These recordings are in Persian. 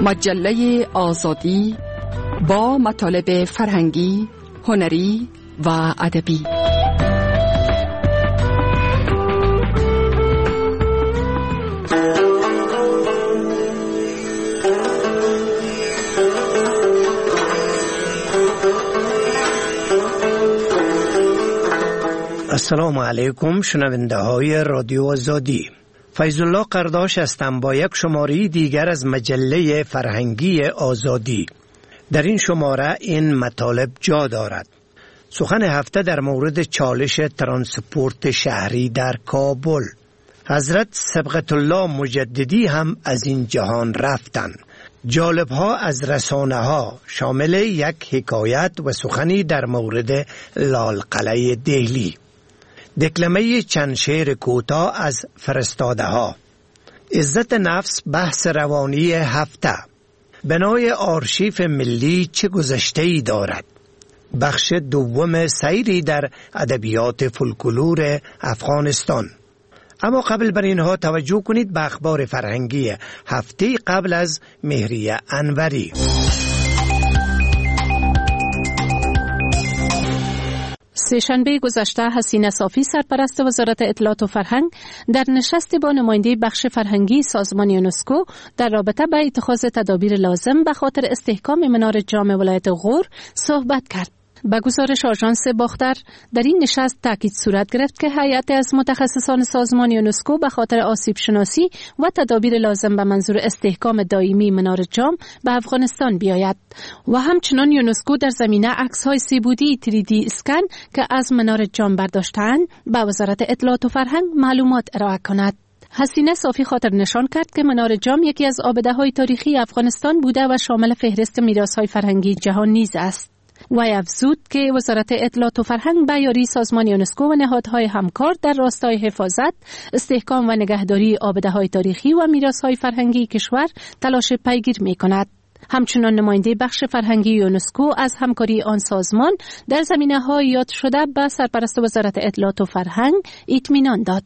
مجله آزادی با مطالب فرهنگی، هنری و ادبی. السلام علیکم شنونده های رادیو آزادی. فیض الله قرداش هستم با یک شماره دیگر از مجله فرهنگی آزادی. در این شماره این مطالب جا دارد: سخن هفته در مورد چالش ترانسپورت شهری در کابل. حضرت صبغت الله مجددی هم از این جهان رفتند. جالب‌ها از رسانه‌ها شامل یک حکایت و سخنی در مورد لالقلعه دهلی. دکلمه چند شعر کوتاه از فرستاده ها. عزت نفس بحث روانی هفته. بنای آرشیف ملی چه گذشته‌ای دارد. بخش دوم سیری در ادبیات فولکلور افغانستان. اما قبل بر اینها توجه کنید به اخبار فرهنگی هفته قبل از مهریه انوری. سه‌شنبه گذشته حسینه صافی سرپرست وزارت اطلاعات و فرهنگ در نشستی با نماینده بخش فرهنگی سازمان یونسکو در رابطه با اتخاذ تدابیر لازم به خاطر استحکام منار جام ولایت غور صحبت کرد. به گزارش آژانس باختر در این نشست تاکید صورت گرفت که هیئت از متخصصان سازمان یونسکو به خاطر آسیب شناسی و تدابیر لازم به منظور استحکام دائمی منار جام به افغانستان بیاید و همچنان یونسکو در زمینه عکس‌های سه‌بعدی 3D اسکن که از منار جام برداشته‌اند به وزارت اطلاعات و فرهنگ معلومات ارائه کند. حسینه صافی خاطر نشان کرد که منار جام یکی از آبده‌های تاریخی افغانستان بوده و شامل فهرست میراث‌های فرهنگی جهان نیز است. و افزود که وزارت اطلاعات و فرهنگ به یاری سازمان یونسکو و نهادهای همکار در راستای حفاظت، استحکام و نگهداری آبده‌های تاریخی و میراث‌های فرهنگی کشور تلاش پیگیر می‌کند. همچنان نماینده بخش فرهنگی یونسکو از همکاری آن سازمان در زمینه‌های یاد شده به سرپرست وزارت اطلاعات و فرهنگ اطمینان داد.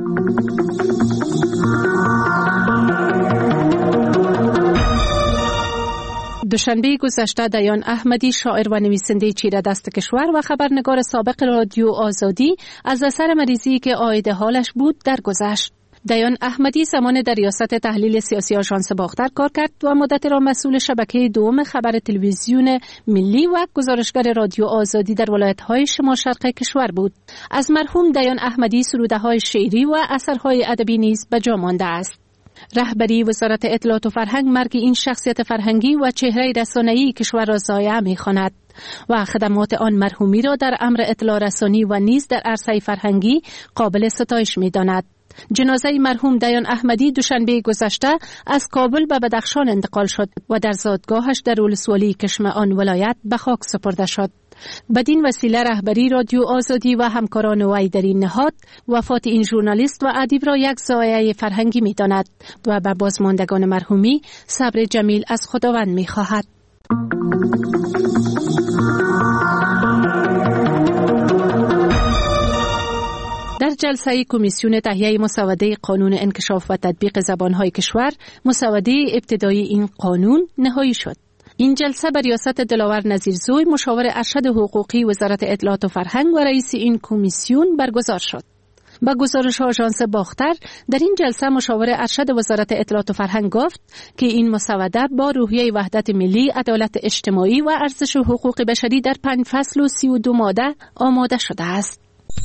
دوشنبه گذشته دیان احمدی شاعر و نویسنده چیره دست کشور و خبرنگار سابق رادیو آزادی از اثر مریضی که عاید حالش بود درگذشت. دیان احمدی زمان در ریاست تحلیل سیاسی آژانس باختر کار کرد و مدت را مسئول شبکه دوم خبر تلویزیون ملی و گزارشگر رادیو آزادی در ولایت‌های شمال شرق کشور بود. از مرحوم دیان احمدی سروده‌های شعری و اثرهای ادبی نیز به جا مانده است. رهبری وزارت اطلاعات و فرهنگ مرگ این شخصیت فرهنگی و چهره رسانه‌ای کشور را ضایع می‌خواند و خدمات آن مرحومی را در امر اطلاع رسانی و نیز در عرصه فرهنگی قابل ستایش می‌داند. جنازه مرحوم دیان احمدی دوشنبه گذشته از کابل به بدخشان انتقال شد و در زادگاهش در ولسوالی کشم آن ولایت به خاک سپرده شد. بدین وسیله رهبری رادیو آزادی و همکاران وی در این نهاد وفات این ژورنالیست و ادیب را یک ضایعه فرهنگی می‌داند و به بازماندگان مرحومی صبر جمیل از خداوند می‌خواهد. در جلسه کمیسیون تهیه مسوده قانون انکشاف و تطبیق زبان‌های کشور، مسوده ابتدایی این قانون نهایی شد. این جلسه به ریاست دلاور نظیرزوی مشاور ارشد حقوقی وزارت اطلاعات و فرهنگ و رئیس این کمیسیون برگزار شد. با گزارش آژانس باختر در این جلسه مشاور ارشد وزارت اطلاعات و فرهنگ گفت که این مسوده با روحیه وحدت ملی، عدالت اجتماعی و ارزش حقوق بشری در 5 فصل و 32 ماده آماده شده است.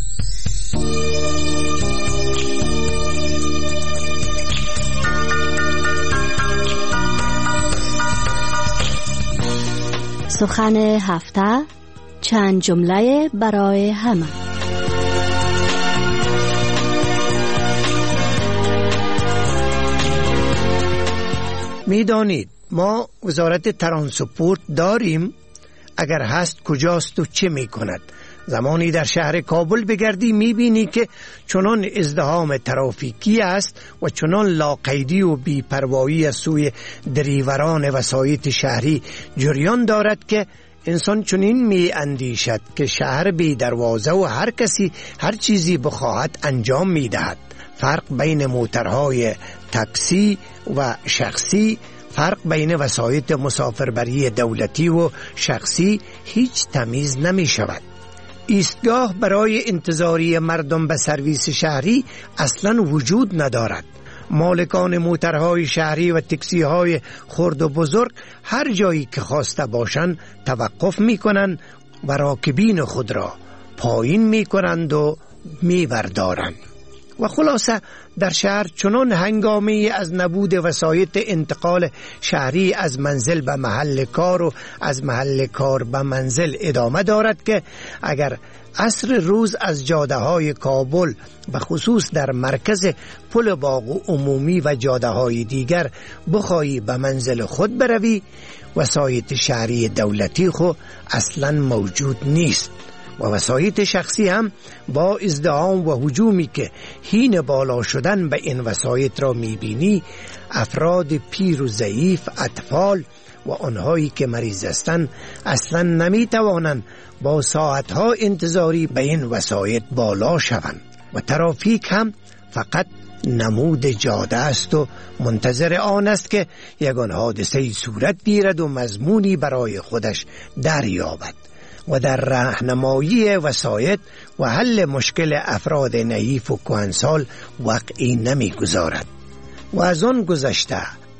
سخن هفته، چند جمله برای همه. میدانید ما وزارت ترانسپورت داریم؟ اگر هست کجاست و چه میکند؟ زمانی در شهر کابل بگردی میبینی که چنان ازدحام ترافیکی است و چنان لاقیدی و بی‌پروایی از سوی دریوران وسایط شهری جریان دارد که انسان چنین می اندیشد که شهر بی دروازه و هر کسی هر چیزی بخواهد انجام می دهد. فرق بین موترهای تاکسی و شخصی فرق بین وسایط مسافربری دولتی و شخصی هیچ تمیز نمی شود. ایستگاه برای انتظاری مردم به سرویس شهری اصلا وجود ندارد. مالکان موترهای شهری و تاکسی‌های خرد و بزرگ هر جایی که خواسته باشند توقف می‌کنند و راکبین خود را پایین می‌کنند و می‌بردارند. و خلاصه در شهر چنان هنگامی از نبود وسایط انتقال شهری از منزل به محل کار و از محل کار به منزل ادامه دارد که اگر عصر روز از جاده‌های کابل به خصوص در مرکز پل باغ عمومی و جاده‌های دیگر بخواهی به منزل خود بروی، وسایط شهری دولتی خو اصلا موجود نیست و وسایط شخصی هم با ازدحام و هجومی که حین بالا شدن به این وسایط را میبینی، افراد پیر و ضعیف، اطفال و آنهایی که مریض هستند اصلا نمیتوانند با ساعتها انتظاری به این وسایط بالا شوند و ترافیک هم فقط نمود جاده است و منتظر آن است که یگان حادثه صورت گیرد و مضمونی برای خودش دریابد و در راهنمایی وسایط و حل مشکل افراد نحیف و کهنسال وقعی نمیگذارد. و از آن گذشته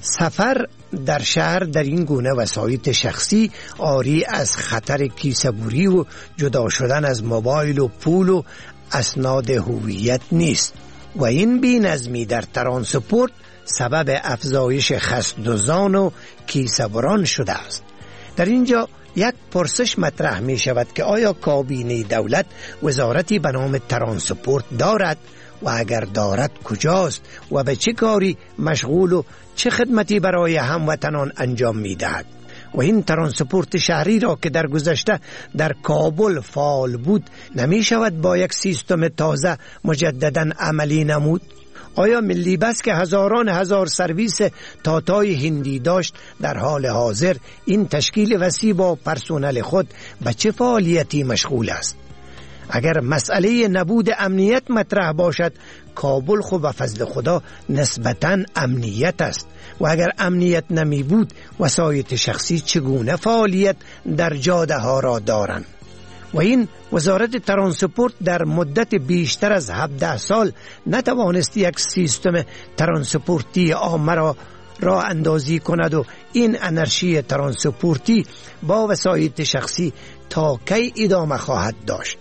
سفر در شهر در این گونه وسایط شخصی عاری از خطر کیسه‌بری و جدا شدن از موبایل و پول و اسناد هویت نیست و این بی‌نظمی در ترانسپورت سبب افزایش خسدزان و کیسه‌بران شده است. در اینجا یک پرسش مطرح می شود که آیا کابینه دولت وزارتی به نام ترانسپورت دارد و اگر دارد کجاست و به چه کاری مشغول و چه خدمتی برای هموطنان انجام می دهد؟ و این ترانسپورت شهری را که در گذشته در کابل فعال بود نمی شود با یک سیستم تازه مجددا عملی نمود؟ آیا ملی بس که هزاران هزار سرویس تاتای هندی داشت در حال حاضر این تشکیل وسیع با پرسنل خود به چه فعالیتی مشغول است؟ اگر مسئله نبود امنیت مطرح باشد، کابل خو به فضل خدا نسبتاً امنیت است و اگر امنیت نمی بود وسایط شخصی چگونه فعالیت در جاده ها را دارند؟ و این وزارت ترانسپورت در مدت بیشتر از 17 سال نتوانست یک سیستم ترانسپورتی عام را اندازی کند و این انرژی ترانسپورتی با وسایط شخصی تا کی ادامه خواهد داشت؟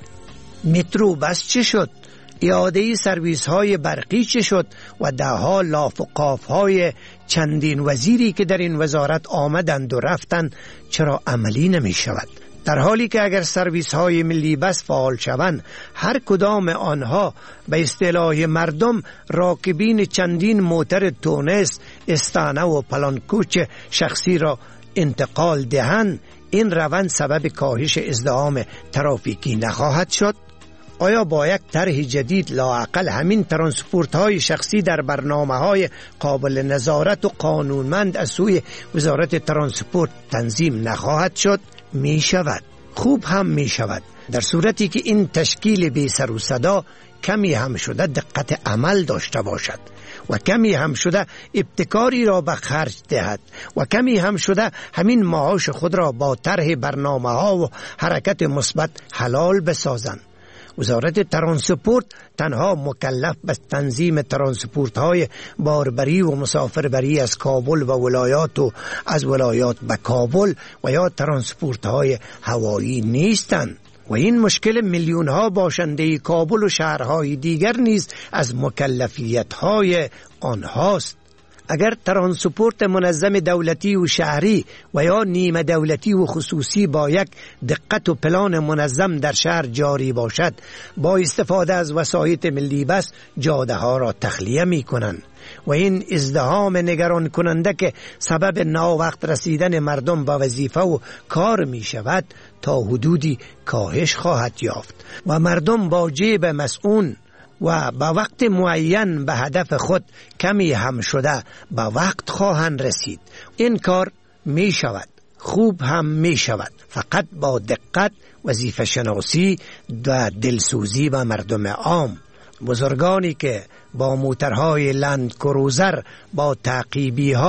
مترو بس چه شد؟ اعاده سرویس های برقی چه شد؟ و دهها لاف و قاف های چندین وزیری که در این وزارت آمدند و رفتند چرا عملی نمی شود؟ در حالی که اگر سرویس های ملی بس فعال شوند، هر کدام آنها به اصطلاح مردم راکبین چندین موتر تونس، استانه و پلانکوچ شخصی را انتقال دهند، این روند سبب کاهش ازدحام ترافیکی نخواهد شد؟ آیا با یک طرح جدید لااقل همین ترانسپورت های شخصی در برنامه های قابل نظارت و قانونمند از سوی وزارت ترانسپورت تنظیم نخواهد شد؟ می شود، خوب هم می شود، در صورتی که این تشکیل بی سر و صدا کمی هم شده دقت عمل داشته باشد و کمی هم شده ابتکاری را به خرج دهد و کمی هم شده همین معاش خود را با طرح برنامه ها و حرکت مثبت حلال بسازند. وزارت ترانسپورت تنها مکلف به تنظیم ترانسپورت های باربری و مسافربری از کابل و ولایات و از ولایات به کابل و یا ترانسپورت های هوایی نیستند و این مشکل میلیون ها باشنده کابل و شهرهای دیگر نیز از مکلفیت های آنهاست. اگر ترانسپورت منظم دولتی و شهری و یا نیمه دولتی و خصوصی با یک دقت و پلان منظم در شهر جاری باشد، با استفاده از وسایط ملی بس جاده ها را تخلیه می کنند و این ازدحام نگران کننده که سبب ناوقت رسیدن مردم به وظیفه و کار می شود تا حدودی کاهش خواهد یافت و مردم با جیب مسئول و با وقت معین به هدف خود کمی هم شده به وقت خواهند رسید. این کار می شود، خوب هم می شود، فقط با دقت، وظیفه شناسی و دلسوزی به مردم عام. بزرگانی که با موترهای لند کروزر با تعقیبی ها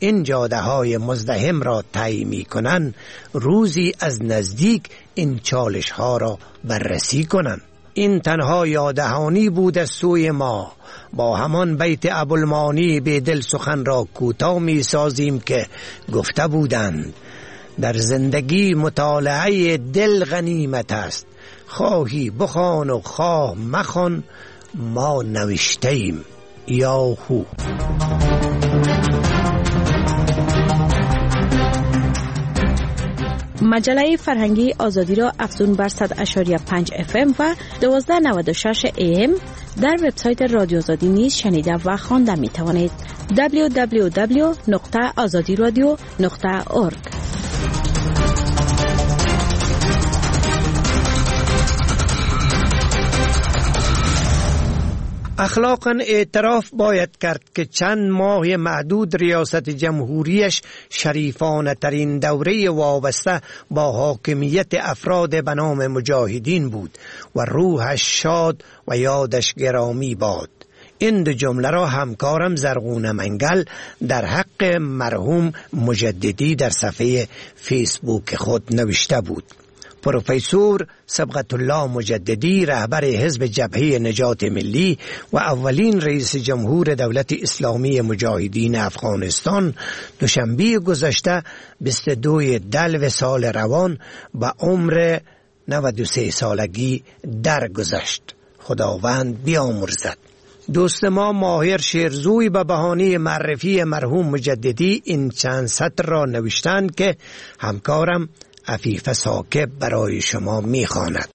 این جاده های مزدحم را طی می‌کنند روزی از نزدیک این چالش ها را بررسی کنند. این تنها یادهانی بود از سوی ما. با همان بیت ابوالمانی بیدل سخن را کوتاه می سازیم که گفته بودند در زندگی مطالعه دل غنیمت است، خواهی بخوان و خواه مخوان، ما نوشته ایم یاهو. مجله فرهنگی آزادی را افزون بر 100.5 FM و 1296 AM در وبسایت رادیو آزادی نیز شنیده و خوانده می توانید. www.azadiradio.org. اخلاقاً اعتراف باید کرد که چند ماه معدود ریاست جمهوریش شریفانه ترین دوره وابسته با حاکمیت افراد به نام مجاهدین بود و روحش شاد و یادش گرامی باد. این دو جمله را همکارم زرغون منگل در حق مرحوم مجددی در صفحه فیسبوک خود نوشته بود. پروفسور صبغت الله مجددی رهبر حزب جبهه نجات ملی و اولین رئیس جمهور دولت اسلامی مجاهدین افغانستان دوشنبه گذشته 22 دلو سال روان به عمر 93 سالگی درگذشت. خداوند بیامرزد. دوست ما ماهر شیرزوی به بهانه معرفی مرحوم مجددی این چند سطر را نوشتند که همکارم عفیف ساکب برای شما می‌خواند.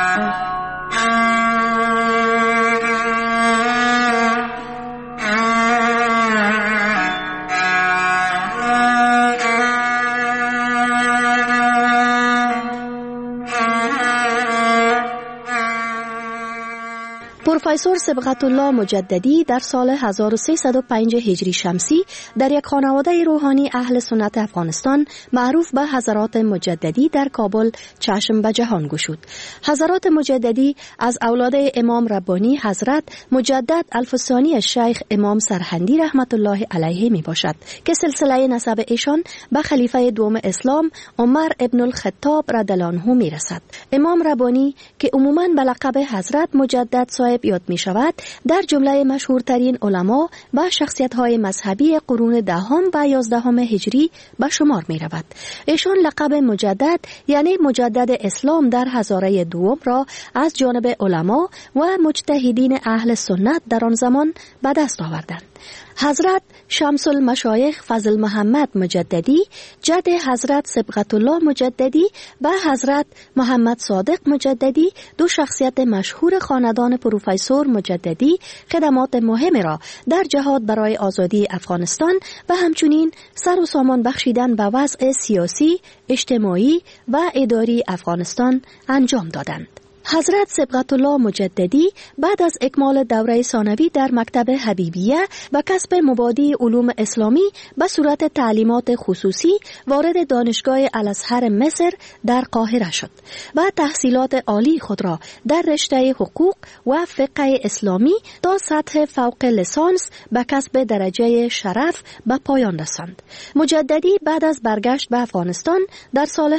پروفسور صبغت الله مجددی در سال 1305 هجری شمسی در یک خانواده روحانی اهل سنت افغانستان معروف به حضرات مجددی در کابل چشم به جهان گشود. حضرات مجددی از اولاد امام ربانی حضرت مجدد الفسانی شیخ امام سرهندی رحمت الله علیه می باشد که سلسله نسب ایشان به خلیفه دوم اسلام عمر ابن الخطاب رضی الله عنه می رسد. امام ربانی که عموماً به لقب حضرت مجدد صاحب یاد می شود در جمله مشهورترین علما و شخصیت‌های مذهبی قرون دهم و 11 هجری به شمار می رود. ایشان لقب مجدد یعنی مجدد اسلام در هزاره دوم را از جانب علما و مجتهدین اهل سنت در آن زمان به دست آوردند. حضرت شمس المشایخ فضل محمد مجددی جد حضرت صبغت الله مجددی و حضرت محمد صادق مجددی دو شخصیت مشهور خاندان پروفسور مجددی خدمات مهمی را در جهاد برای آزادی افغانستان و همچنین سر و سامان بخشیدن به وضع سیاسی، اجتماعی و اداری افغانستان انجام دادند. حضرت صبغت الله مجددی بعد از اکمال دوره ثانوی در مکتب حبیبیه و کسب مبادی علوم اسلامی به صورت تعلیمات خصوصی وارد دانشگاه الازهر مصر در قاهره شد و تحصیلات عالی خود را در رشته حقوق و فقه اسلامی تا سطح فوق لیسانس به کسب درجه شرف به پایان رساند. مجددی بعد از برگشت به افغانستان در سال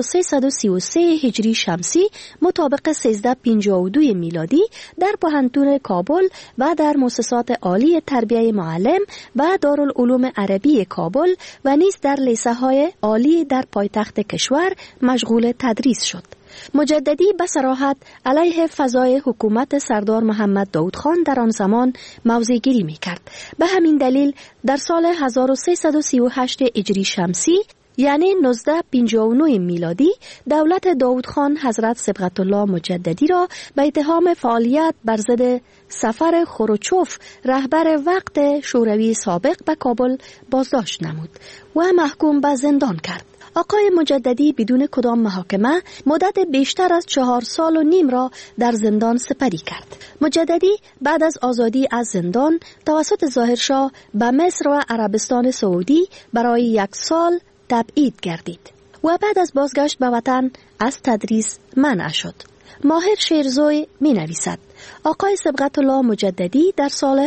1333 هجری شمسی مطابق 1352 میلادی در پوهنتون کابل و در مؤسسات عالی تربیه معلم و دارالعلوم عربی کابل و نیز در لیسه‌های عالی در پایتخت کشور مشغول تدریس شد. مجددی به صراحت علیه فضای حکومت سردار محمد داود خان در آن زمان موضع گیری می کرد. به همین دلیل در سال 1338 هجری شمسی یعنی 1959 میلادی دولت داود خان حضرت صبغت الله مجددی را به اتهام فعالیت بر ضد سفر خروچوف رهبر وقت شوروی سابق به کابل بازداشت نمود و محکوم به زندان کرد. آقای مجددی بدون کدام محاکمه مدت بیشتر از 4 سال و نیم را در زندان سپری کرد. مجددی بعد از آزادی از زندان توسط ظاهرشاه به مصر و عربستان سعودی برای 1 سال تبعید گردید و بعد از بازگشت به وطن از تدریس منع شد. ماهر شیرزوی می نویسد آقای صبغت الله مجددی در سال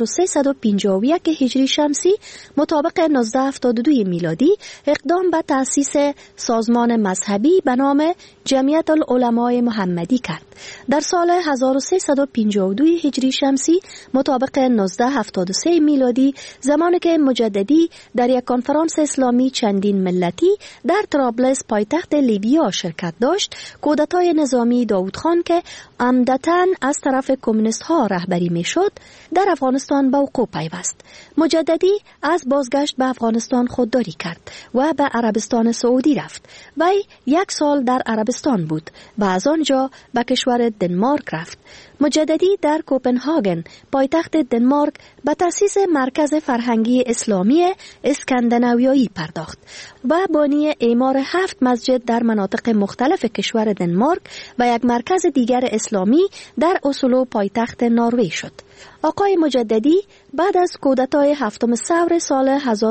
1351 هجری شمسی مطابق 1972 میلادی اقدام به تأسیس سازمان مذهبی به نام جمعیت العلماء محمدی کرد. در سال 1352 هجری شمسی مطابق 1973 میلادی زمانی که مجددی در یک کنفرانس اسلامی چندین ملتی در طرابلس پایتخت لیبیا شرکت داشت، کودتای نظامی داوود خان که عمدتاً از طرف کمونیست ها رهبری می شد در افغانستان به وقوع پیوست. مجددی از بازگشت به افغانستان خودداری کرد و به عربستان سعودی رفت. وی 1 سال در عربستان بود و از آنجا به کشور دنمارک رفت. مجددی در کوپنهاگن پایتخت دنمارک به تأسیس مرکز فرهنگی اسلامی اسکاندیناویایی پرداخت و بانی اعمار 7 مسجد در مناطق مختلف کشور دنمارک و یک مرکز دیگر اسلامی در اسلو پایتخت نروژ شد. آقای مجددی بعد از کودتای 7 ثور سال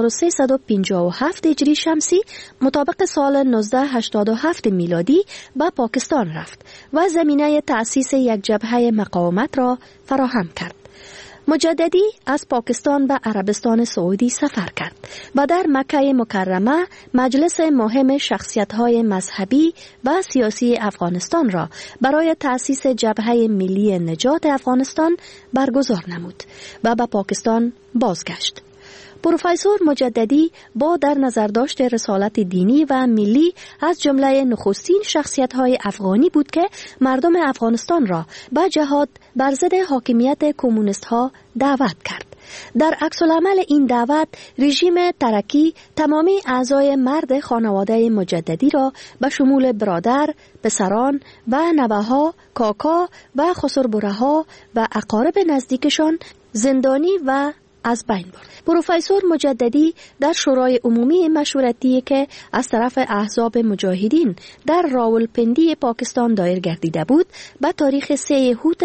1357 هجری شمسی مطابق سال 1987 میلادی به پاکستان رفت و زمینه تأسیس یک جبهه مقاومت را فراهم کرد. مجددی از پاکستان به عربستان سعودی سفر کرد و در مکه مکرمه مجلس مهم شخصیت‌های مذهبی و سیاسی افغانستان را برای تأسیس جبهه ملی نجات افغانستان برگزار نمود و به پاکستان بازگشت. پروفسور مجددی با در نظر داشت رسالت دینی و ملی از جمله نخستین شخصیت‌های افغانی بود که مردم افغانستان را به جهاد بر ضد حاکمیت کمونیست‌ها دعوت کرد. در عکس العمل این دعوت رژیم ترکی تمامی اعضای مرد خانواده مجددی را به شمول برادر، پسران و نوه‌ها، کاکا و خسربره‌ها و اقارب نزدیکشان زندانی و از بین برد. پروفسور مجددی در شورای عمومی مشورتی که از طرف احزاب مجاهدین در راولپندی پاکستان دایر گردیده بود، به تاریخ 3 اوت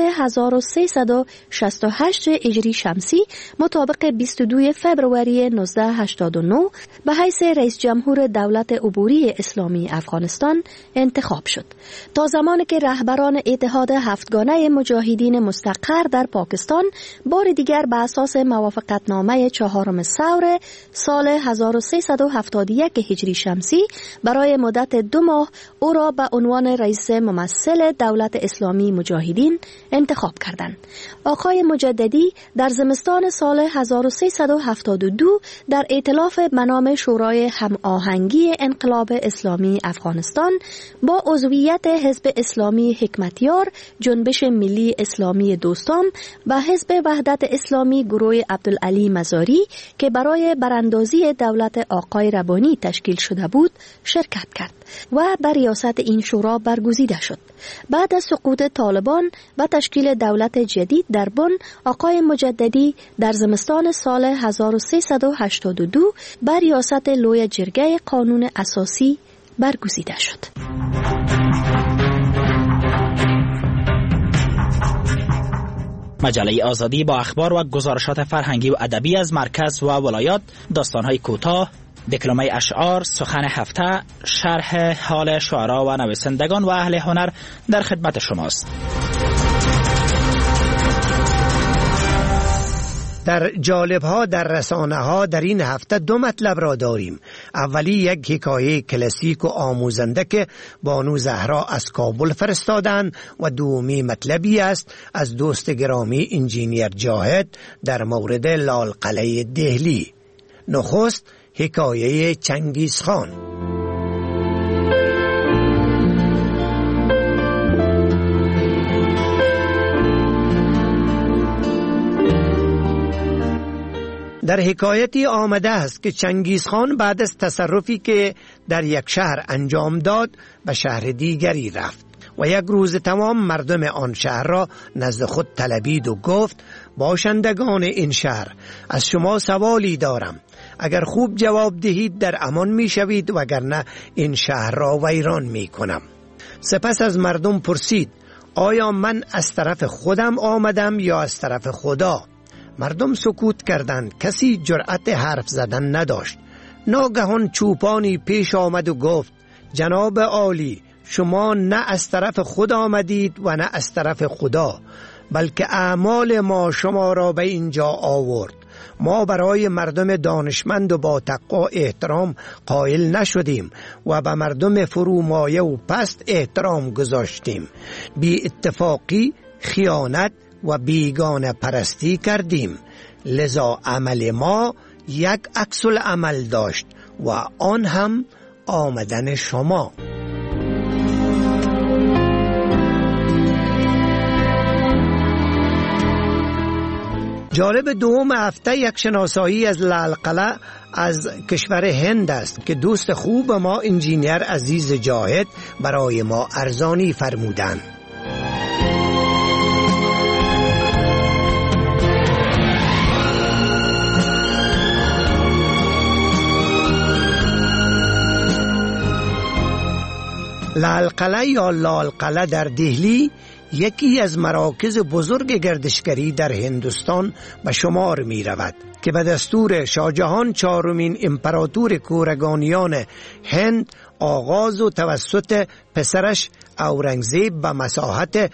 1368 هجری شمسی مطابق 22 فبروری 1989 به حیث رئیس جمهور دولت عبوری اسلامی افغانستان انتخاب شد. تا زمانی که رهبران اتحاد هفتگانه مجاهدین مستقر در پاکستان بار دیگر به اساس موافقتنامه 4 ثور سال 1371 هجری شمسی برای مدت 2 ماه او را به عنوان رئیس ممثل دولت اسلامی مجاهدین انتخاب کردند. آقای مجددی در زمستان سال 1372 در ائتلاف به نام شورای هماهنگی انقلاب اسلامی افغانستان با عضویت حزب اسلامی حکمتیار، جنبش ملی اسلامی دوستام و حزب وحدت اسلامی گروه عبدالعلی مزاری که برای براندازی دولت آقای ربانی تشکیل شده بود شرکت کرد و بر ریاست این شورا برگزیده شد. بعد از سقوط طالبان و تشکیل دولت جدید در بن، آقای مجددی در زمستان سال 1382 بر ریاست لوی جرگه قانون اساسی برگزیده شد. مجله آزادی با اخبار و گزارشات فرهنگی و ادبی از مرکز و ولایات، داستان‌های کوتاه، دکلمه اشعار، سخن هفته، شرح حال شعرا و نویسندگان و اهل هنر در خدمت شماست. در جالب‌ها در رسانه‌ها در این هفته 2 مطلب را داریم. اولی یک حکایه کلاسیک و آموزنده که بانو زهرا از کابل فرستادند و دومی مطلبی است از دوست گرامی انجینیر جاهد در مورد لالقلعه دهلی. نخست حکایه چنگیز خان. در حکایتی آمده است که چنگیز خان بعد از تصرفی که در یک شهر انجام داد به شهر دیگری رفت و یک روز تمام مردم آن شهر را نزد خود طلبید و گفت: باشندگان این شهر، از شما سوالی دارم. اگر خوب جواب دهید در امان می شوید وگرنه این شهر را ویران می کنم. سپس از مردم پرسید: آیا من از طرف خودم آمدم یا از طرف خدا؟ مردم سکوت کردند، کسی جرأت حرف زدن نداشت. ناگهان چوپانی پیش آمد و گفت: جناب عالی، شما نه از طرف خود آمدید و نه از طرف خدا، بلکه اعمال ما شما را به اینجا آورد. ما برای مردم دانشمند و با تقوا احترام قائل نشدیم و به مردم فرومایه و پست احترام گذاشتیم. بی اتفاقی، خیانت و بیگانه پرستی کردیم. لذا عمل ما یک عکس العمل داشت و آن هم آمدن شما. جالب دوم هفته یک شناسایی از لالقلع از کشور هند است که دوست خوب ما انجینیر عزیز جاهد برای ما ارزانی فرمودند. لالقلع یا لالقلع در دهلی یکی از مراکز بزرگ گردشگری در هندوستان به شمار می رود که به دستور شاهجهان چهارمین امپراتور کورگانیان هند آغاز و توسط پسرش اورنگزیب به مساحت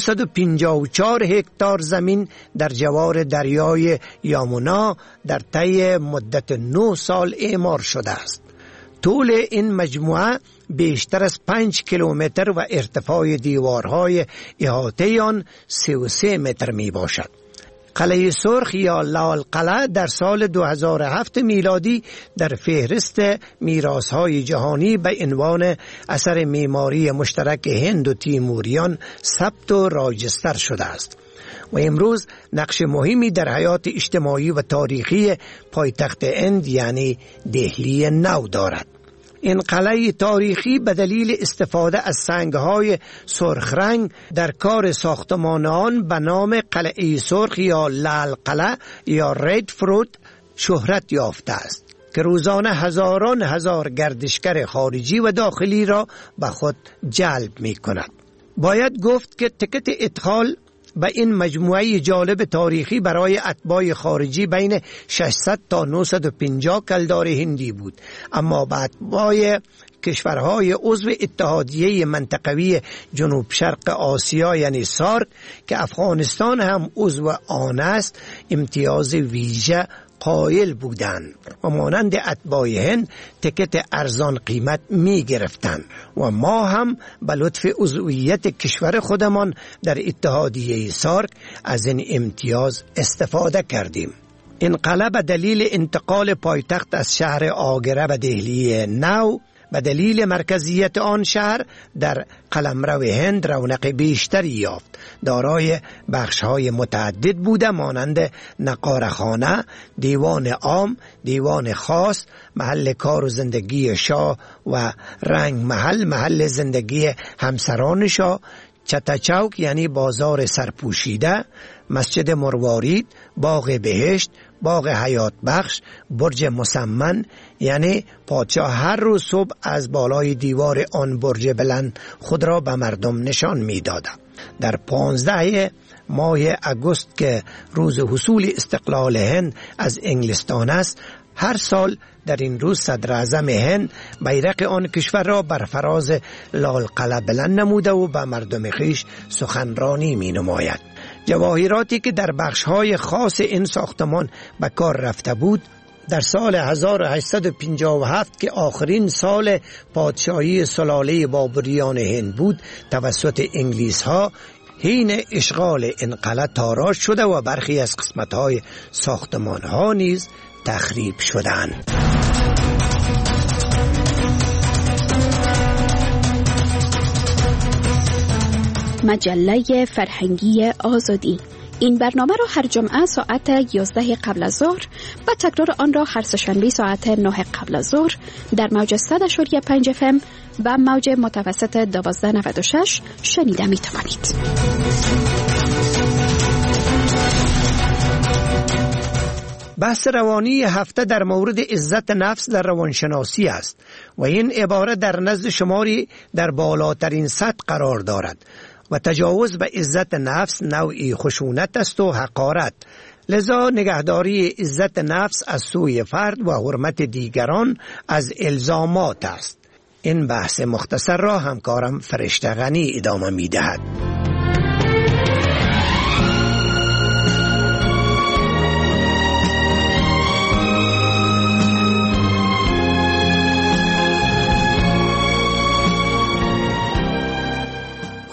254 هکتار زمین در جوار دریای یامونا در طی مدت 9 سال اعمار شده است. طول این مجموعه بیشتر از 5 کیلومتر و ارتفاع دیوارهای احاطه آن 33 متر می باشد. قلعه سرخ یا لال قلعه در سال 2007 میلادی در فهرست میراث‌های جهانی به عنوان اثر معماری مشترک هند و تیموریان ثبت و راجستر شده است و امروز نقش مهمی در حیات اجتماعی و تاریخی پایتخت هند یعنی دهلی نو دارد. این قلعه تاریخی به دلیل استفاده از سنگ‌های سرخ رنگ در کار ساختمان آن به نام قلعه سرخ یا لال قلعه یا رید فورت شهرت یافته است که روزانه هزاران هزار گردشگر خارجی و داخلی را به خود جلب می کند. باید گفت که تکت ادخال به این مجموعه جالب تاریخی برای اتباع خارجی بین 600 تا 950 کلدار هندی بود، اما به اتباع کشورهای عضو اتحادیه منطقوی جنوب شرق آسیا یعنی سارک که افغانستان هم عضو آن است امتیاز ویژه قائل بودند و مانند اتباع هند تکت ارزان قیمت می گرفتند و ما هم به لطف عضویت کشور خودمان در اتحادیه سارک از این امتیاز استفاده کردیم. این قلعه به دلیل انتقال پایتخت از شهر آگره به دهلی نو به دلیل مرکزیت آن شهر در قلمرو هند رونق بیشتری یافت. دارای بخش‌های متعدد بوده مانند نقارخانه، دیوان عام، دیوان خاص، محل کار و زندگی شاه و رنگ محل زندگی همسران شاه، چتچوک یعنی بازار سرپوشیده، مسجد مروارید، باغ بهشت، باغ حیات بخش، برج مسمن یعنی پادشاه هر روز صبح از بالای دیوار آن برج بلند خود را به مردم نشان می‌داد. در 15 ماه اگست که روز حصول استقلال هند از انگلستان است، هر سال در این روز صدر اعظم هند بیرق آن کشور را بر فراز لال قلعه بلند نموده و به مردم خویش سخنرانی می نماید. جواهراتی که در بخش‌های خاص این ساختمان به کار رفته بود در سال 1857 که آخرین سال پادشاهی سلاله بابریان هند بود توسط انگلیس‌ها حین اشغال این قلعه تاراج شده و برخی از قسمت‌های ساختمان‌ها نیز تخریب شدند. مجله فرهنگی آزادی. این برنامه را هر جمعه ساعت 11 قبل از ظهر و تکرار آن را هر سه‌شنبه ساعت 9 قبل از ظهر در موج 100.5 FM و موج متوسط 1296 شنیده می توانید. بحث روانی هفته در مورد عزت نفس در روانشناسی است و این عبارت در نزد شماری در بالاترین سطح قرار دارد و تجاوز به عزت نفس نوعی خشونت است و حقارت. لذا نگهداری عزت نفس از سوی فرد و حرمت دیگران از الزامات است. این بحث مختصر را همکارم فرشته غنی ادامه می دهد.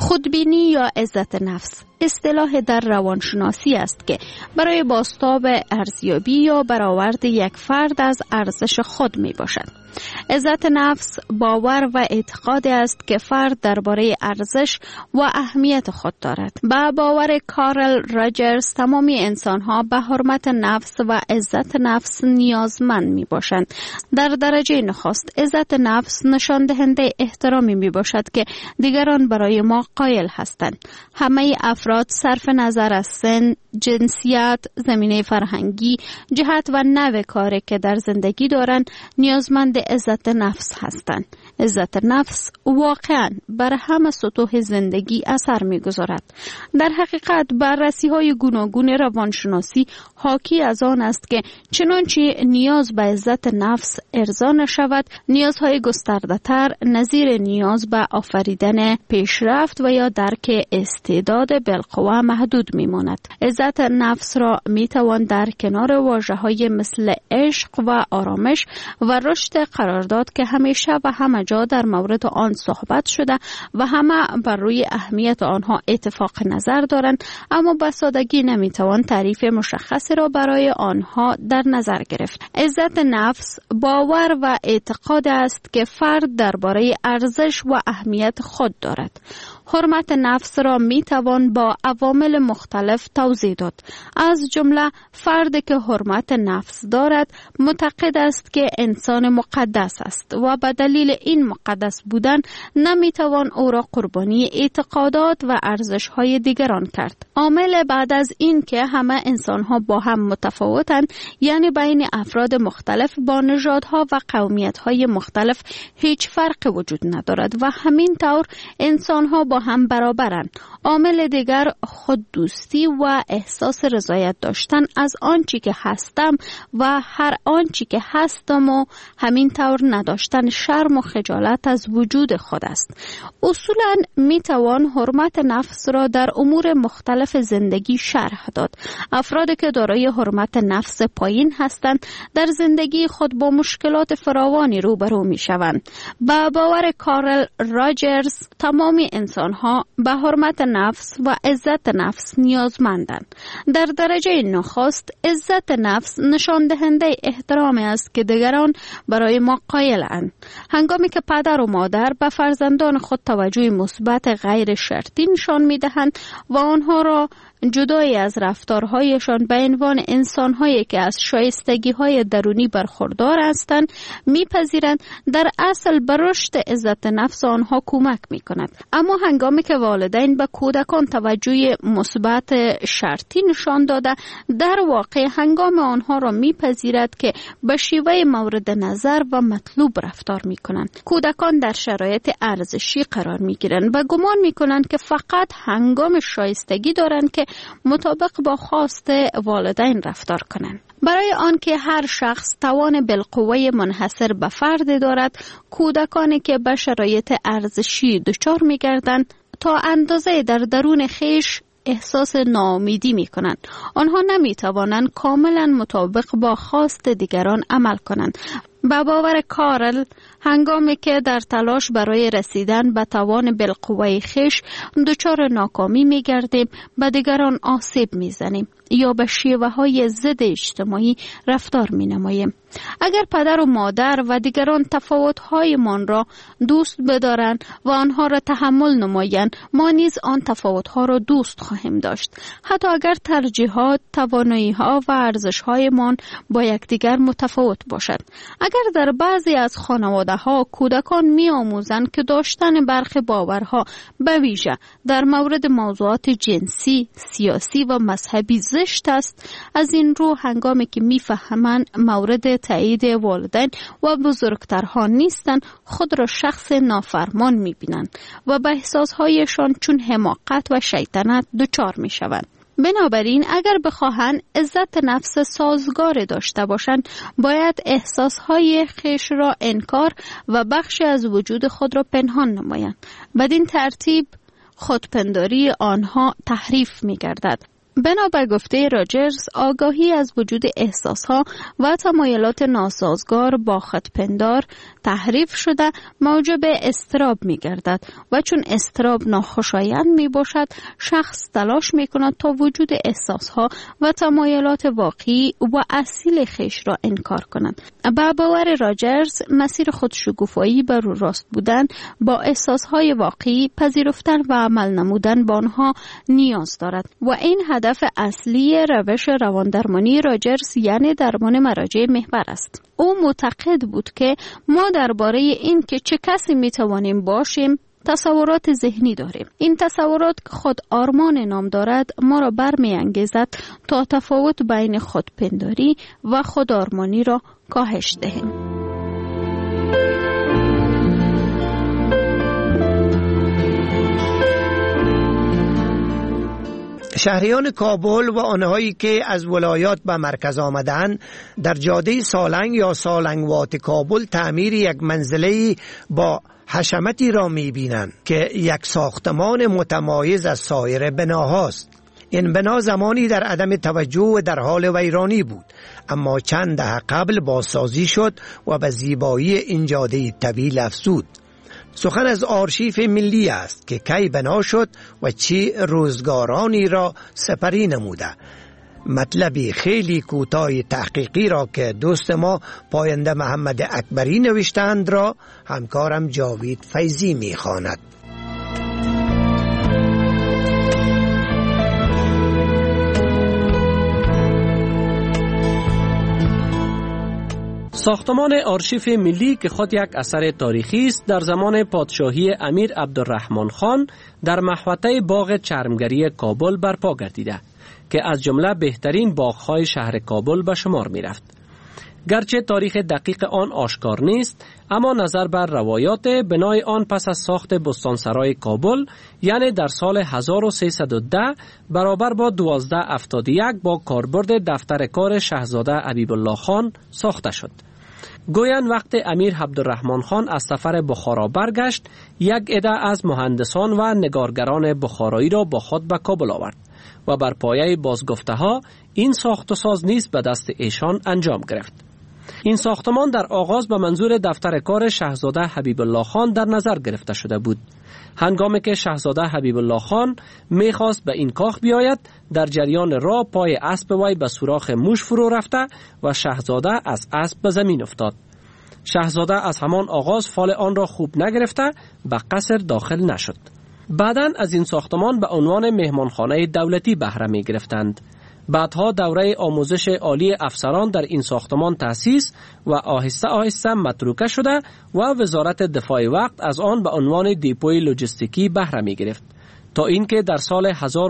خودبینی یا عزت نفس اصطلاح در روانشناسی است که برای بازتاب ارزیابی یا برآورد یک فرد از ارزش خود می باشد. عزت نفس باور و اعتقاد است که فرد درباره ارزش و اهمیت خود دارد. با باور کارل راجرز تمامی انسان‌ها به حرمت نفس و عزت نفس نیازمند می باشند. در درجه نخست عزت نفس نشان دهنده احترامی می باشد که دیگران برای ما قائل هستند. همه افراد صرف نظر از سن، جنسیت، زمینه فرهنگی، جهت و نوع کاری که در زندگی دارند نیازمند عزت نفس هستند. عزت نفس واقعا بر همه سطوح زندگی اثر می‌گذارد. در حقیقت بررسی‌های گوناگون روانشناسی حاکی از آن است که چنانچه نیاز به عزت نفس ارضا نشود، نیازهای گسترده‌تر نظیر نیاز به آفریدن پیشرفت و یا درک استعداد بالقوه محدود می‌ماند. عزت نفس را می‌توان در کنار واژه‌های مثل عشق و آرامش و رشد قرار داد که همیشه و همه جا در مورد آن صحبت شده و همه بر روی اهمیت آنها اتفاق نظر دارند، اما به سادگی نمیتوان تعریف مشخصی را برای آنها در نظر گرفت. عزت نفس باور و اعتقاد است که فرد درباره ارزش و اهمیت خود دارد. حرمت نفس را می توان با عوامل مختلف توضیح داد. از جمله فردی که حرمت نفس دارد معتقد است که انسان مقدس است و به دلیل این مقدس بودن نمی توان او را قربانی اعتقادات و ارزش‌های دیگران کرد. عامل بعد از این که همه انسان‌ها با هم متفاوتند، یعنی بین افراد مختلف با نژادها و قومیت‌های مختلف هیچ فرق وجود ندارد و همین طور انسان‌ها با هم برابرند. عامل دیگر خود دوستی و احساس رضایت داشتن از آنچه که هستم و هر آنچه که هستم و همین طور نداشتن شرم و خجالت از وجود خود است. اصولاً می توان حرمت نفس را در امور مختلف زندگی شرح داد. افرادی که دارای حرمت نفس پایین هستند در زندگی خود با مشکلات فراوانی روبرو می شوند. با باور کارل راجرز تمامی انسان‌ها به حرمت نفس و عزت نفس نیازمندند. در درجه نخست عزت نفس نشان دهنده احترامی است که دیگران برای ما قائل‌اند. هنگامی که پدر و مادر به فرزندان خود توجه مثبت غیر شرطی نشان می‌دهند و آنها را جدای از رفتارهایشان به عنوان انسان‌هایی که از شایستگی‌های درونی برخوردار هستند می‌پذیرند، در اصل به رشد عزت نفس آنها کمک می‌کند. اما هنگامی که والدین به کودکان توجه مثبت شرطی نشان داده، در واقع هنگام آنها را می‌پذیرد که به شیوه مورد نظر و مطلوب رفتار می‌کنند. کودکان در شرایط ارزشی قرار می‌گیرند و گمان می‌کنند که فقط هنگام شایستگی دارند که مطابق با خواست والدین رفتار کنند. برای آنکه هر شخص توان بالقوه منحصر به فرد دارد، کودکانی که به شرایط ارزشی دچار می‌گردند تا اندازه در درون خویش احساس ناامیدی می‌کنند. آنها نمی‌توانند کاملاً مطابق با خواست دیگران عمل کنند. با باور کارل، هنگامی که در تلاش برای رسیدن به توان بالقوه خویش دچار ناکامی می‌گردیم، به دیگران آسیب می‌زنیم یا به شیوه‌های ضد اجتماعی رفتار می‌نماییم. اگر پدر و مادر و دیگران تفاوت‌هایمان را دوست بدارند و آنها را تحمل نمایند، ما نیز آن تفاوت‌ها را دوست خواهیم داشت، حتی اگر ترجیحات، توانایی‌ها و ارزش‌هایمان با یکدیگر متفاوت باشد. اگر در بعضی از خانواده‌ها کودکان می‌آموزند که داشتن برخی باورها به ویژه در مورد موضوعات جنسی، سیاسی و مذهبی زشت است، از این رو هنگامی که می‌فهمند مورد تایید والدین و بزرگترها نیستند، خود را شخص نافرمان می‌بینند و به احساس‌هایشان چون حماقت و شیطنت دچار می‌شوند. بنابراین اگر بخواهند عزت نفس سازگار داشته باشند، باید احساسهای خویش را انکار و بخشی از وجود خود را پنهان نمایند. بدین ترتیب خودپنداری آنها تحریف می‌گردد. بنا بر گفته راجرز، آگاهی از وجود احساسها و تمایلات ناسازگار با خودپندار تحریف شده موجب اضطراب می گردد و چون اضطراب ناخوشایند می باشد شخص تلاش می کند تا وجود احساسها و تمایلات واقعی و اصیل خیش را انکار کند. با باور راجرز مسیر خودشگوفایی بر راست بودن با احساسهای واقعی پذیرفتن و عمل نمودن با آنها نیاز دارد و این هدف اصلی روش رواندرمانی راجرز یعنی درمان مراجع محور است. او معتقد بود که ما درباره این که چه کسی میتوانیم باشیم تصورات ذهنی داریم. این تصورات که خود آرمان نام دارد ما را برمی‌انگیزد تا تفاوت بین خودپنداری و خودآرمانی را کاهش دهیم. شهریان کابل و آنهایی که از ولایات به مرکز آمدند در جاده سالنگ یا سالنگوات کابل تعمیر یک منزله با حشمتی را می‌بینند که یک ساختمان متمایز از سایر بناهاست. این بنا زمانی در عدم توجه و در حال ویرانی بود، اما چند دهه قبل بازسازی شد و به زیبایی این جاده طویل افزود. سخن از آرشیف ملی است که کی بنا شد و چی روزگارانی را سپری نموده. مطلبی خیلی کوتاه تحقیقی را که دوست ما پاینده محمد اکبری نوشتند را همکارم جاوید فیضی می‌خواند. ساختمان آرشیف ملی که خود یک اثر تاریخی است در زمان پادشاهی امیر عبدالرحمن خان در محوطه باغ چرمگری کابل برپا گردیده که از جمله بهترین باغ‌های شهر کابل به شمار می‌رفت. گرچه تاریخ دقیق آن آشکار نیست، اما نظر بر روایات بنای آن پس از ساخت بستانسرای کابل یعنی در سال 1310 برابر با 1271 با کاربرد دفتر کار شاهزاده حبیبالله خان ساخته شد. گویند وقت امیر عبدالرحمن خان از سفر بخارا برگشت، یک عده از مهندسان و نگارگران بخارایی را با خود به کابل آورد و بر پایه بازگفته ها این ساخت و ساز نیز به دست ایشان انجام گرفت. این ساختمان در آغاز به منظور دفتر کار شاهزاده حبیب الله خان در نظر گرفته شده بود. هنگامی که شاهزاده حبیب الله خان میخواست به این کاخ بیاید، در جریان راه پای اسب وی به سوراخ موش فرو رفته و شاهزاده از اسب به زمین افتاد. شاهزاده از همان آغاز فال آن را خوب نگرفته به قصر داخل نشد. بعداً از این ساختمان به عنوان مهمانخانه دولتی بهره می گرفتند. بعدها دوره آموزش عالی افسران در این ساختمان تأسیس و آهسته آهسته متروکه شده و وزارت دفاع وقت از آن به عنوان دیپوی لوجستیکی بهره می گرفت تا اینکه در سال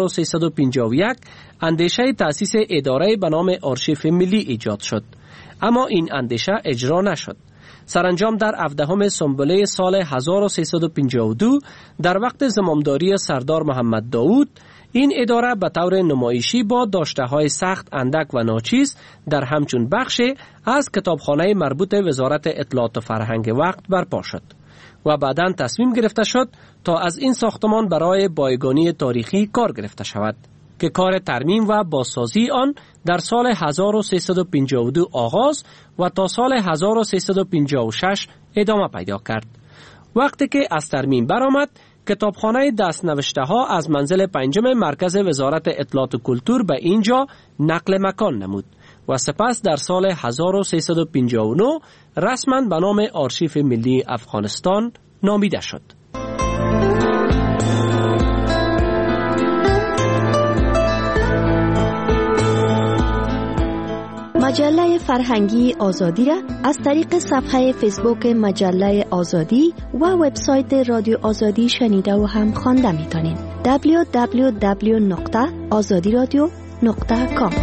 1351 اندیشه تأسیس اداره به نام آرشیف ملی ایجاد شد، اما این اندیشه اجرا نشد. سرانجام در 17 سنبله سال 1352 در وقت زمامداری سردار محمد داود این اداره به طور نمایشی با داشته‌های سخت اندک و ناچیز در همچون بخشی از کتابخانه مربوط وزارت اطلاعات و فرهنگ وقت برپا شد و بعداً تصمیم گرفته شد تا از این ساختمان برای بایگانی تاریخی کار گرفته شود که کار ترمیم و بازسازی آن در سال 1352 آغاز و تا سال 1356 ادامه پیدا کرد. وقتی که از ترمیم برآمد، کتابخانه دستنوشته ها از منزل 5 مرکز وزارت اطلاعات و کلتور به اینجا نقل مکان نمود و سپس در سال 1359 رسما به نام آرشیف ملی افغانستان نامیده شد. مجله فرهنگی آزادی را از طریق صفحه فیسبوک مجله آزادی و وبسایت رادیو آزادی شنیده و هم خوانده می‌تونید. www.azadiradio.com.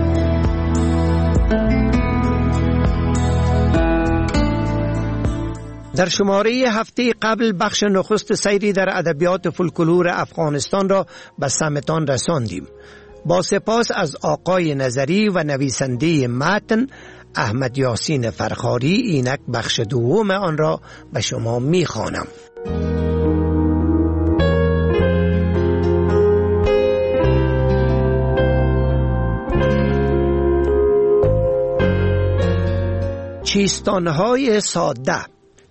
در شماره هفته قبل بخش نخست سیری در ادبیات فولکلور افغانستان را به سمتان رساندیم. با سپاس از آقای نظری و نویسنده متن احمد یاسین فرخاری، اینک بخش دوم آن را به شما می‌خوانم. چیستانهای ساده.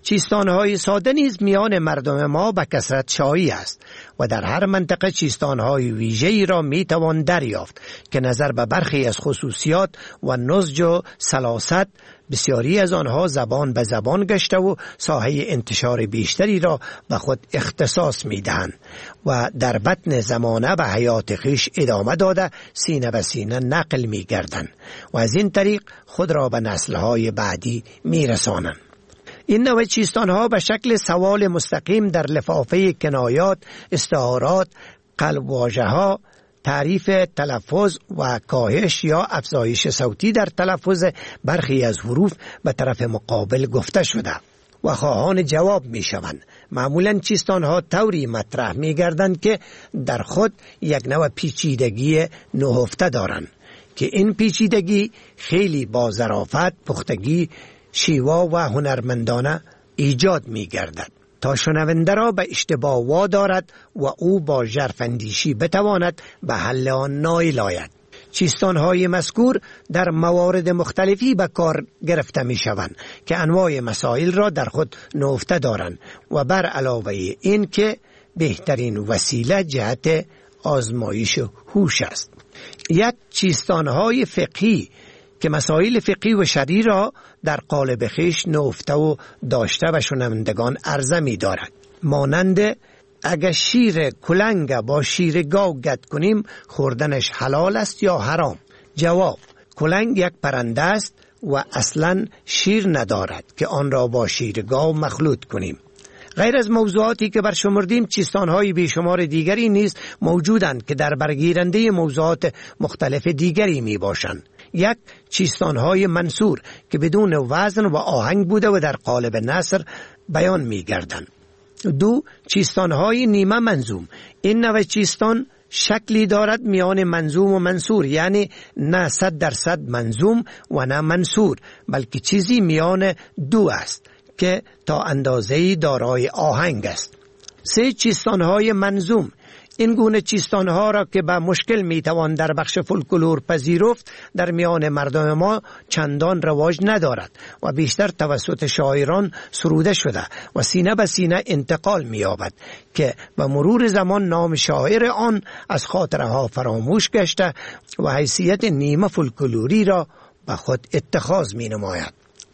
چیستانهای ساده نیز میان مردم ما به کثرت شایع است و در هر منطقه چیستانهای ویژه‌ای را میتوان دریافت که نظر به برخی از خصوصیات و نضج و سلاست بسیاری از آنها زبان به زبان گشته و ساحه انتشار بیشتری را به خود اختصاص میدهند و در بطن زمانه به حیات خویش ادامه داده سینه به سینه نقل میگردند و از این طریق خود را به نسل‌های بعدی میرسانند. این نوع چیستانها به شکل سوال مستقیم در لفافه کنایات، استعارات، قلب واژه‌ها، تعریف تلفظ و کاهش یا افزایش صوتی در تلفظ برخی از حروف به طرف مقابل گفته شده و خواهان جواب می شوند. معمولاً چیستانها طوری مطرح می گردند که در خود یک نوع پیچیدگی نهفته دارند که این پیچیدگی خیلی با ظرافت، پختگی، شیوا و هنرمندانه ایجاد می گردد تا شنونده را به اشتباه وادارد و او با ژرفاندیشی بتواند به حل آن نائل آید. چیستانهای مذکور در موارد مختلفی به کار گرفته می شوند که انواع مسائل را در خود نهفته دارند و بر علاوه این که بهترین وسیله جهت آزمایش هوش است. یک چیستانهای فقهی که مسائل فقهی و شرعی را در قالب خویش نهفته و داشته و شنوندگان عرضه می دارد. مانند اگر شیر کلنگ با شیر گاو گت کنیم خوردنش حلال است یا حرام؟ جواب: کلنگ یک پرنده است و اصلا شیر ندارد که آن را با شیر گاو مخلوط کنیم. غیر از موضوعاتی که برشمردیم چیستانهای بیشمار دیگری نیز موجودند که در برگیرنده موضوعات مختلف دیگری می باشند. یک، چیستانهای منصور که بدون وزن و آهنگ بوده و در قالب نثر بیان می گردند. دو، چیستانهای نیمه منظوم. این نوع چیستان شکلی دارد میان منظوم و منصور، یعنی نه 100% منظوم و نه منصور، بلکه چیزی میان دو است که تا اندازه‌ای دارای آهنگ است. سه، چیستانهای منظوم. این گونه چیستانها را که به مشکل میتوان در بخش فولکلور پذیرفت در میان مردم ما چندان رواج ندارد و بیشتر توسط شاعران سروده شده و سینه به سینه انتقال می‌یابد که به مرور زمان نام شاعر آن از خاطره ها فراموش گشته و حیثیت نیمه فولکلوری را به خود اتخاذ می نماید.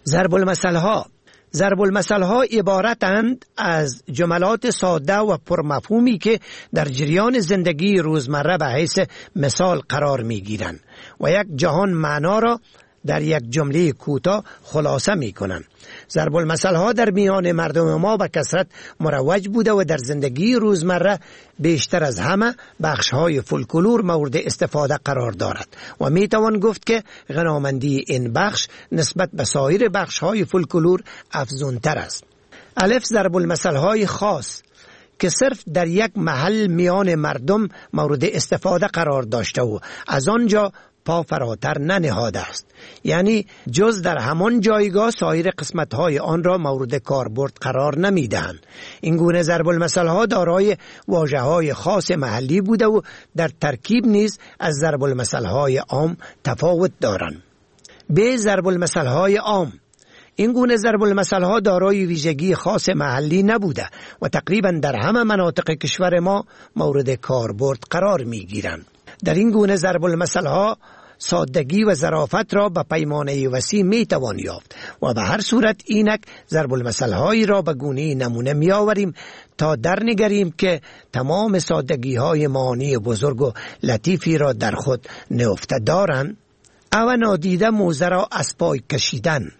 ضرب المثل‌ها عبارتند از جملات ساده و پرمفهومی که در جریان زندگی روزمره به حیث مثال قرار می‌گیرند و یک جهان معنا را در یک جمله کوتاه خلاصه می‌کنند. ضرب المثل‌ها در میان مردم ما به کثرت مروج بوده و در زندگی روزمره بیشتر از همه بخش‌های فولکلور مورد استفاده قرار دارد و میتوان گفت که غنامندی این بخش نسبت به سایر بخش‌های فولکلور افزونتر است. الف، ضرب المثل‌های خاص که صرف در یک محل میان مردم مورد استفاده قرار داشته و از آنجا پا فراتر ننهاده است، یعنی جز در همان جایگاه سایر قسمت‌های آن را مورد کاربرد قرار نمی‌دهند. این گونه ضرب المثل‌ها دارای واژه‌های خاص محلی بوده و در ترکیب نیز از ضرب المثل‌های عام تفاوت دارند. به ضرب المثل‌های عام، این گونه ضرب المثل‌ها دارای ویژگی خاص محلی نبوده و تقریباً در همه مناطق کشور ما مورد کاربرد قرار می‌گیرند. در این گونه ضرب المثل‌ها سادگی و ظرافت را به پیمانه وسیع میتوان یافت و به هر صورت اینک ضرب المثل‌هایی را به گونه نمونه میآوریم تا درنگریم که تمام سادگی‌های معانی بزرگ و لطیفی را در خود نهفته دارند. او نادیده موزه را از پای کشیدن،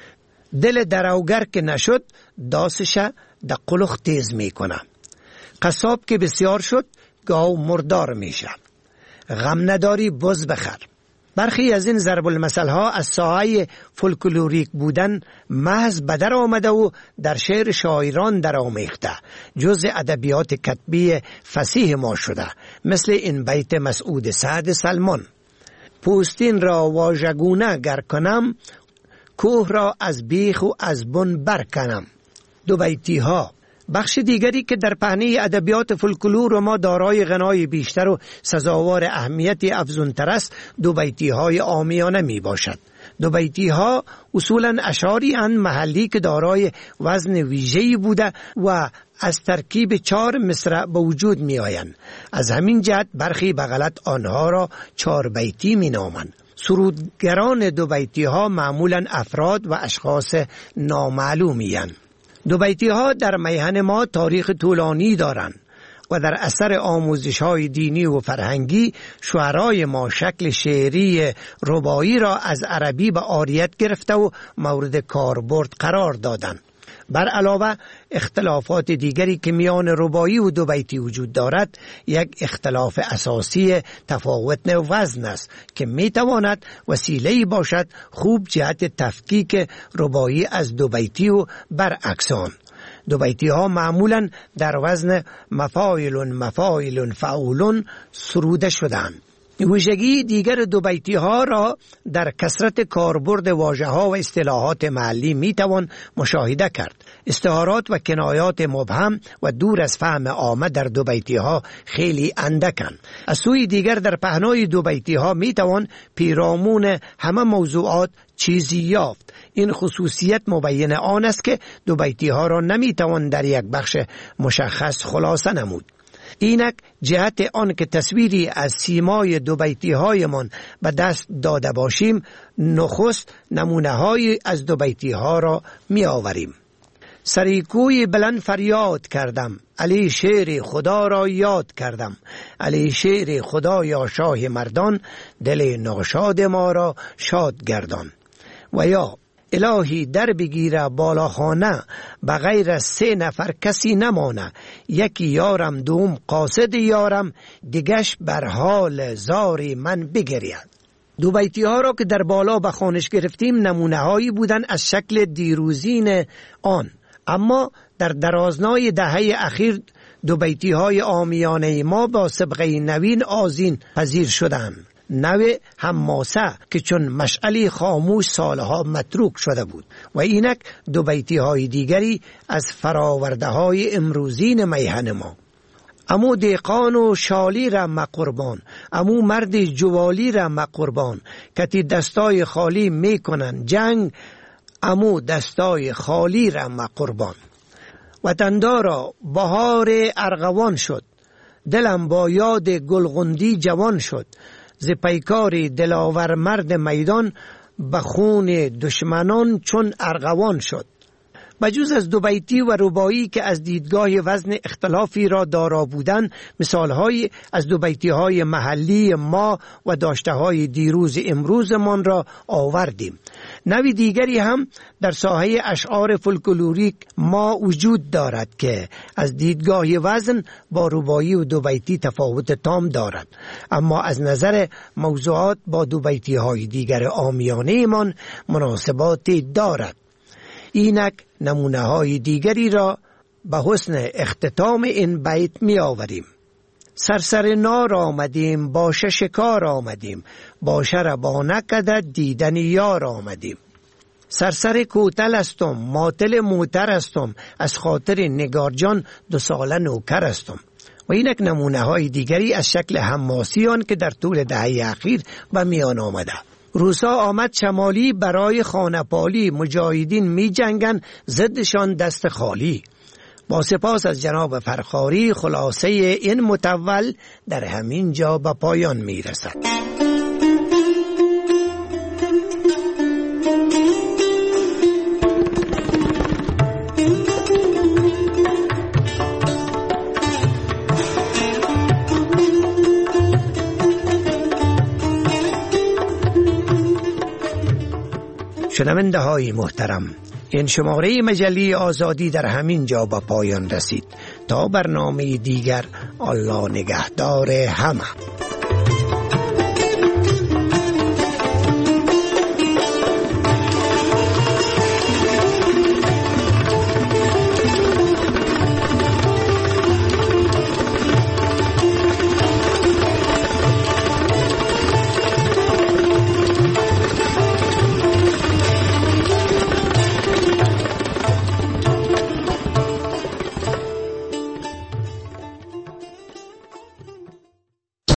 دل دروگر که نشد داسش در قلخ تیز میکنه، قصاب که بسیار شد گاو مردار میشه، غم نداری بز بخر. برخی از این ضرب المثل‌ها از ساحه فولکلوریک بودن محض بدر آمده و در شعر شاعران در آمیخته، جزء ادبیات کتبی فصیح ما شده، مثل این بیت مسعود سعد سلمان: پوستین را واژگونه گر کنم، کوه را از بیخ و از بن برکنم. دو بیتی ها. بخش دیگری که در پهنه ادبیات فولکلور ما دارای غنای بیشتر و سزاوار اهمیتی افزونتر است، دو بیتی های عامیانه می باشد. دوبیتی ها اصولا اشعاری اند محلی که دارای وزن ویژه‌ای بوده و از ترکیب 4 مصرع به وجود می آیند. از همین جهت برخی به غلط آنها را 4 بیتی می نامند. سرودگران دوبیتی ها معمولا افراد و اشخاص نامعلومی اند. دوبیتی ها در میهن ما تاریخ طولانی دارند و در اثر آموزش های دینی و فرهنگی شعرای ما شکل شعری ربایی را از عربی به آریت گرفته و مورد کاربرد قرار دادند. بر علاوه اختلافات دیگری که میان ربایی و دوبیتی وجود دارد، یک اختلاف اساسی تفاوت وزن است که میتواند وسیله‌ای باشد خوب جهت تفکیک ربایی از دوبیتی و برعکس آن. دوبیتی ها معمولا در وزن مفاعل فعول سروده شدند. ویژگی دیگر دوبیتی ها را در کثرت کاربرد واژه ها و اصطلاحات محلی می توان مشاهده کرد. استعارات و کنایات مبهم و دور از فهم عامه در دوبیتی ها خیلی اندکند. از سوی دیگر در پهنای دوبیتی ها می توان پیرامون همه موضوعات چیزی یافت. این خصوصیت مبین آن است که دوبیتی ها را نمی توان در یک بخش مشخص خلاصه نمود. اینک جهت آن که تصویری از سیمای دوبیتی هایمان به دست داده باشیم، نخست نمونه های از دوبیتی ها را می آوریم. سریکوی بلند فریاد کردم، علی شیر خدا را یاد کردم. علی شیر خدا یا شاه مردان، دل ناشاد ما را شاد گردان. و یا الهی در بگیره بالاخانه، بغیر از 3 نفر کسی نمانه. یکی یارم دوم قاصد یارم، دیگش بر حال زاری من بگرید. دوبیتی ها را که در بالا به خوانش گرفتیم نمونه هایی بودن از شکل دیروزین آن، اما در درازنای دهه اخیر دوبیتی های عامیانه ما با سبقه نوین آذین پذیر شدند. نوع حماسه که چون مشعلی خاموش سالها متروک شده بود و اینک دوبیتی های دیگری از فراورده های امروزین میهن ما. امو دیقان و شالی را مقربان، امو مرد جوالی را مقربان، کتی دستای خالی میکنن جنگ، امو دستای خالی را مقربان. وطندارا بهار ارغوان شد، دلم با یاد گلغندی جوان شد. ز پیکار دلاور مرد میدان، به خون دشمنان چون ارغوان شد. بجز از دوبیتی و ربایی که از دیدگاه وزن اختلافی را دارا بودند، مثالهای از دوبیتی های محلی ما و داشته های دیروز امروزمان را آوردیم. نوع دیگری هم در ساحه اشعار فولکلوریک ما وجود دارد که از دیدگاه وزن با ربایی و دوبیتی تفاوت تام دارد، اما از نظر موضوعات با دوبیتی های دیگر عامیانه من مناسباتی دارد. اینک نمونه های دیگری را به حسن اختتام این بیت می آوریم. سرسر نار آمدیم، باشه شکار آمدیم، باشه را با نکده دیدن یار آمدیم. سرسر کوتل استم، ماتل موتر استم، از خاطر نگار جان 2 ساله نوکر استم. و اینک نمونه های دیگری از شکل حماسیان که در طول دهه اخیر به میان آمده. روسا آمد شمالی برای خانپالی، مجاهدین می جنگن ضدشان دست خالی. با سپاس از جناب فرخاری، خلاصه این متول در همین جا به پایان می رسد. شنونده های محترم، این شماره مجله آزادی در همین جا به پایان رسید. تا برنامه دیگر، الله نگهدار همه.